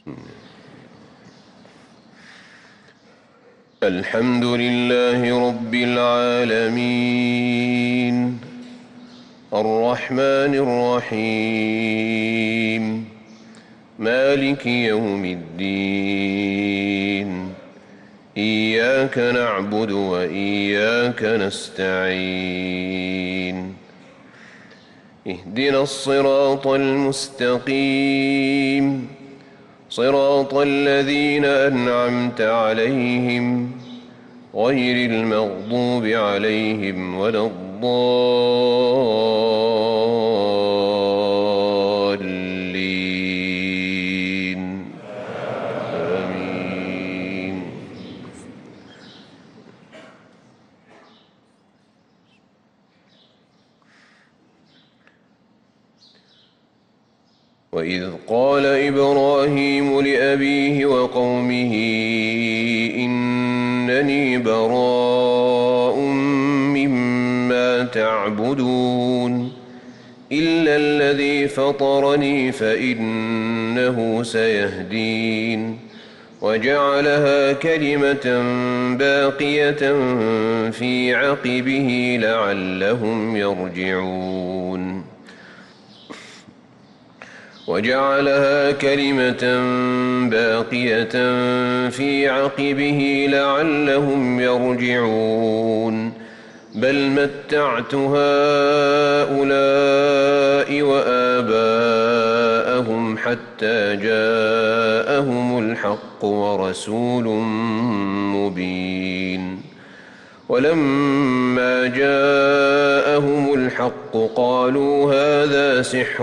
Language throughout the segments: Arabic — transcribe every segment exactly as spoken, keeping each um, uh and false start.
الحمد لله رب العالمين الرحمن الرحيم مالك يوم الدين إياك نعبد وإياك نستعين اهدنا الصراط المستقيم صراط الذين أنعمت عليهم غير المغضوب عليهم ولا الضالين آمين. وإذ قال إبراهيم لأبيه وقومه إنني براء مما تعبدون إلا الذي فطرني فإنه سيهدين وجعلها كلمة باقية في عقبه لعلهم يرجعون وجعلها كلمة باقية في عقبه لعلهم يرجعون بل متعت هؤلاء وآباءهم حتى جاءهم الحق ورسول مبين ولما جاءهم الحق قالوا هذا سحر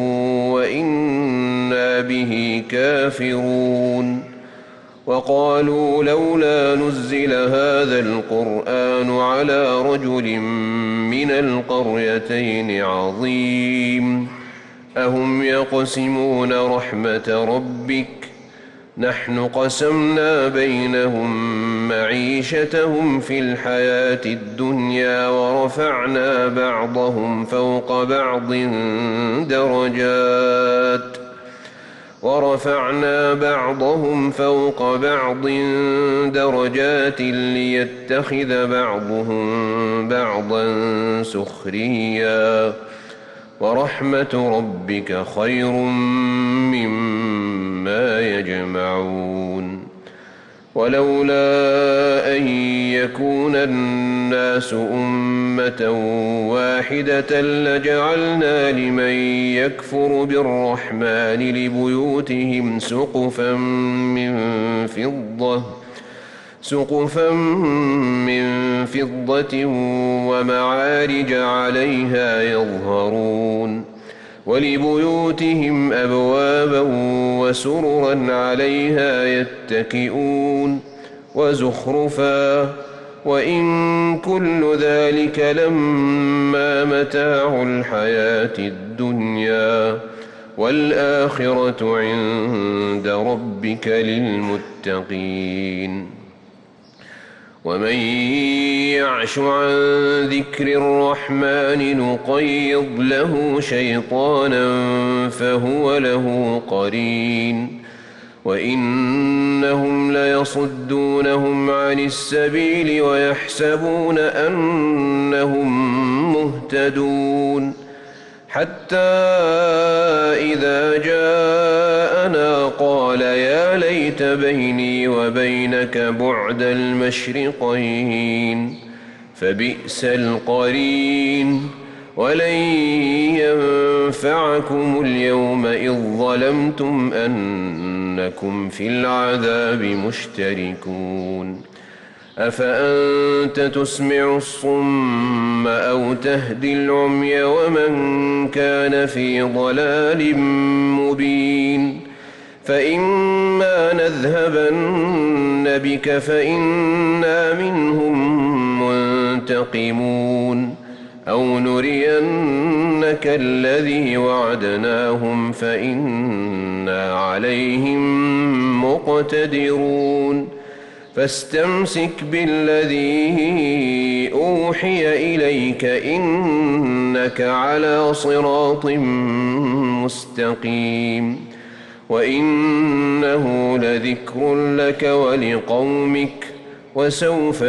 وإنا به كافرون وقالوا لولا نزل هذا القرآن على رجل من القريتين عظيم أهم يقسمون رحمة ربك نحن قسمنا بينهم معيشتهم في الحياة الدنيا ورفعنا بعضهم فوق بعض درجات ورفعنا بعضهم فوق بعض درجات ليتخذ بعضهم بعضا سخريا ورحمة ربك خير مما يجمعون ولولا أن يكون الناس أمة واحدة لجعلنا لمن يكفر بالرحمن لبيوتهم سقفا من فضة سقفا من فضة ومعارج عليها يظهرون ولبيوتهم أبوابا وسررا عليها يتكئون وزخرفا وإن كل ذلك لما متاع الحياة الدنيا والآخرة عند ربك للمتقين ومن يعش عن ذكر الرحمن نقيض له شيطانا فهو له قرين وإنهم ليصدونهم عن السبيل ويحسبون أنهم مهتدون حتى إذا جاءنا قال يا ليت بيني وبينك بعد المشرقين فبئس القرين ولن ينفعكم اليوم إذ ظلمتم أنكم في العذاب مشتركون أفأنت تسمع الصم أو تهدي العمي ومن كان في ضلال مبين فإما نذهبن بك فإنا منهم منتقمون أو نرينك الذي وعدناهم فإنا عليهم مقتدرون فاستمسك بالذي أوحي إليك إنك على صراط مستقيم وإن وإنه لذكر لك ولقومك وسوف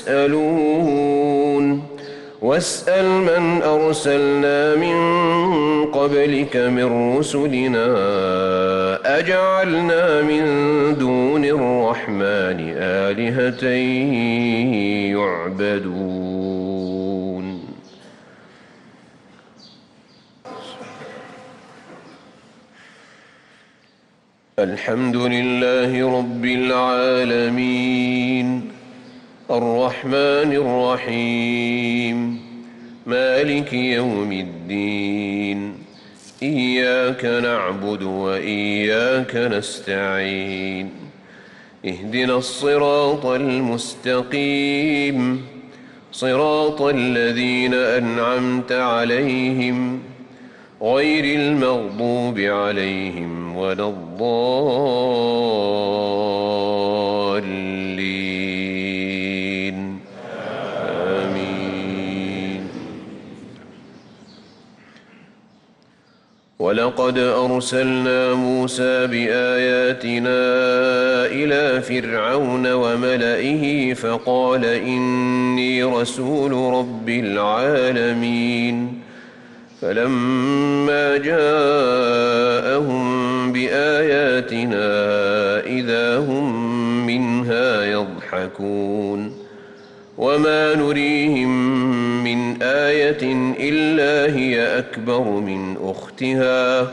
تسألون واسأل من أرسلنا من قبلك من رسلنا أجعلنا من دون الرحمن آلهة يعبدون. الحمد لله رب العالمين الرحمن الرحيم مالك يوم الدين إياك نعبد وإياك نستعين اهدنا الصراط المستقيم صراط الذين أنعمت عليهم غير المغضوب عليهم ولا الضالين آمين. ولقد أرسلنا موسى بآياتنا إلى فرعون وملئه فقال إني رسول رب العالمين. فلما جاءهم بآياتنا إذا هم منها يضحكون وما نريهم من آية إلا هي أكبر من أختها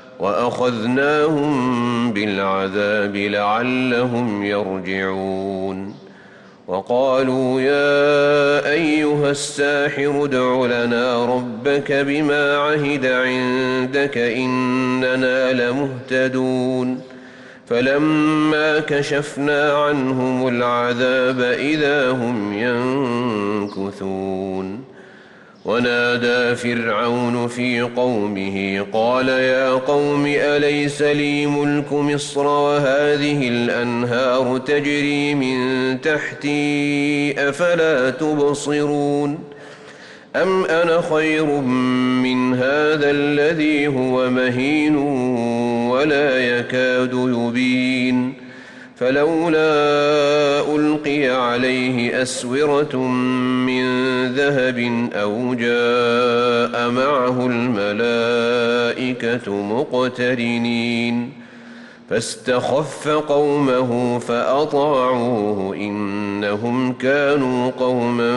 وأخذناهم بالعذاب لعلهم يرجعون. وقالوا يا أيها الساحر ادع لنا ربك بما عهد عندك إننا لمهتدون. فلما كشفنا عنهم العذاب إذا هم ينكثون. ونادى فرعون في قومه قال يا قوم أليس لي ملك مصر وهذه الأنهار تجري من تحتي أفلا تبصرون. أم أنا خير من هذا الذي هو مهين ولا يكاد يبين. فلولا ألقي عليه أسورة من ذهب أو جاء معه الملائكة مقترنين. فاستخف قومه فأطاعوه إنهم كانوا قوما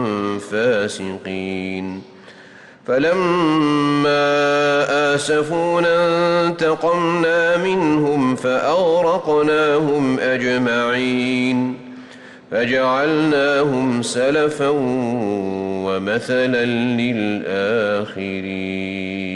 فاسقين. فلما آسفونا انتقمنا منهم فأغرقناهم أجمعين فجعلناهم سلفا ومثلا للآخرين.